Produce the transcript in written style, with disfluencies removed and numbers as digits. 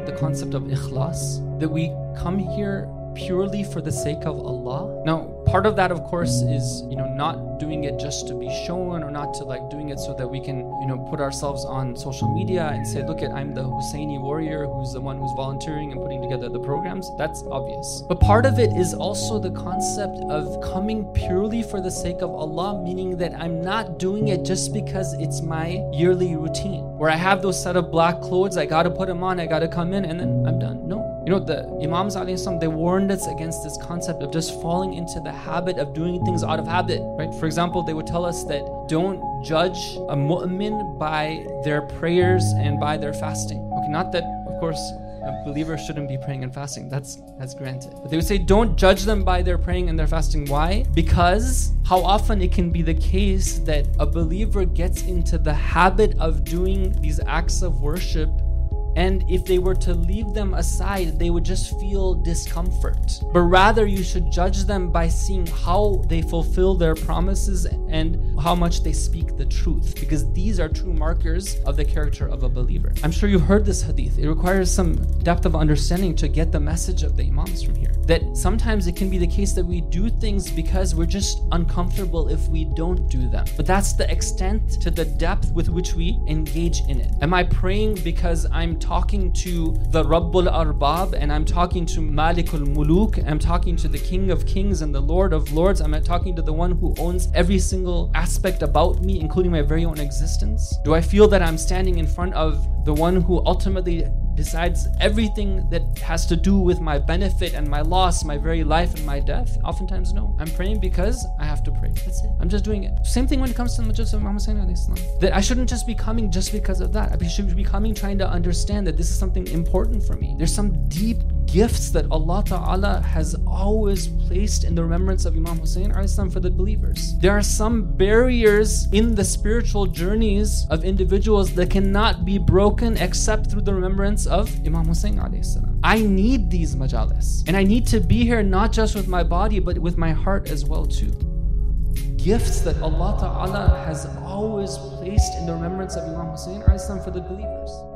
the concept of ikhlas, that we come here purely for the sake of Allah. Now, part of that, of course, is, not doing it just to be shown, or not to doing it so that we can, put ourselves on social media and say, look I'm the Husseini warrior who's the one who's volunteering and putting together the programs. That's obvious. But part of it is also the concept of coming purely for the sake of Allah, meaning that I'm not doing it just because it's my yearly routine, where I have those set of black clothes, I gotta put them on, I gotta come in, and then I'm done. No. The Imams alayhi salam, they warned us against this concept of just falling into the habit of doing things out of habit, right? For example, they would tell us that don't judge a mu'min by their prayers and by their fasting. Okay, not that, of course, a believer shouldn't be praying and fasting. That's granted. But they would say don't judge them by their praying and their fasting. Why? Because how often it can be the case that a believer gets into the habit of doing these acts of worship, and if they were to leave them aside, they would just feel discomfort. But rather, you should judge them by seeing how they fulfill their promises and how much they speak the truth, because these are true markers of the character of a believer. I'm sure you've heard this hadith. It requires some depth of understanding to get the message of the Imams from here. That sometimes it can be the case that we do things because we're just uncomfortable if we don't do them. But that's the extent to the depth with which we engage in it. Am I praying because I'm talking to the Rabbul Arbab and I'm talking to Malikul Muluk, I'm talking to the King of Kings and the Lord of Lords, I'm talking to the one who owns every single aspect about me, including my very own existence? Do I feel that I'm standing in front of the one who ultimately decides everything that has to do with my benefit and my loss, my very life and my death? Oftentimes, no. I'm praying because I have to pray. That's it. I'm just doing it. Same thing when it comes to the Majlis of Imam Hussein alayhi salam. That I shouldn't just be coming just because of that. I should be coming trying to understand that this is something important for me. There's some deep gifts that Allah Ta'ala has always placed in the remembrance of Imam Hussein alayhi salam for the believers. There are some barriers in the spiritual journeys of individuals that cannot be broken except through the remembrance of Imam Hussein alayhi salam. I need these majalis, and I need to be here not just with my body but with my heart as well too. Gifts that Allah Ta'ala has always placed in the remembrance of Imam Hussein alayhi salam for the believers.